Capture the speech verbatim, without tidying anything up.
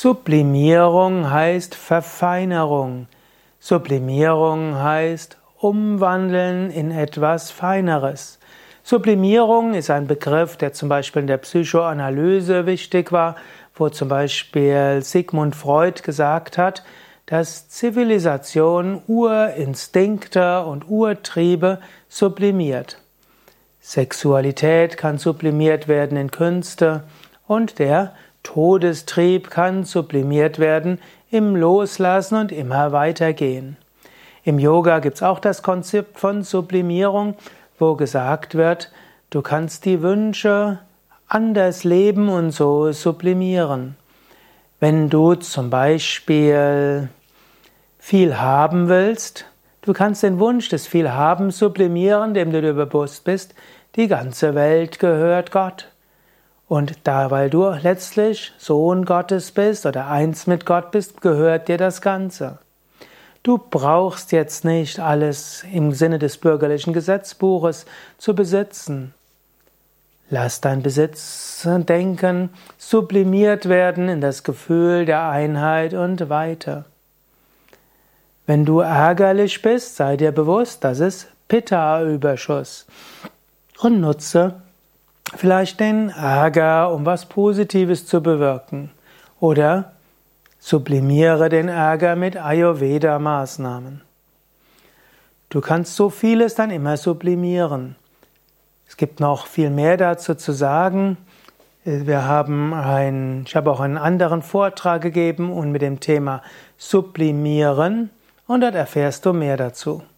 Sublimierung heißt Verfeinerung. Sublimierung heißt umwandeln in etwas Feineres. Sublimierung ist ein Begriff, der zum Beispiel in der Psychoanalyse wichtig war, wo zum Beispiel Sigmund Freud gesagt hat, dass Zivilisation Urinstinkte und Urtriebe sublimiert. Sexualität kann sublimiert werden in Künste und der Todestrieb kann sublimiert werden im Loslassen und immer weitergehen. Im Yoga gibt es auch das Konzept von Sublimierung, wo gesagt wird, du kannst die Wünsche anders leben und so sublimieren. Wenn du zum Beispiel viel haben willst, du kannst den Wunsch des Vielhabens sublimieren, indem du dir bewusst bist, die ganze Welt gehört Gott. Und da, weil du letztlich Sohn Gottes bist oder eins mit Gott bist, gehört dir das Ganze. Du brauchst jetzt nicht alles im Sinne des bürgerlichen Gesetzbuches zu besitzen. Lass dein Besitzdenken sublimiert werden in das Gefühl der Einheit und weiter. Wenn du ärgerlich bist, sei dir bewusst, das ist Pitta-Überschuss. Und nutze vielleicht den Ärger, um was Positives zu bewirken. Oder sublimiere den Ärger mit Ayurveda-Maßnahmen. Du kannst so vieles dann immer sublimieren. Es gibt noch viel mehr dazu zu sagen. Wir haben ein, ich habe auch einen anderen Vortrag gegeben und mit dem Thema Sublimieren und dort erfährst du mehr dazu.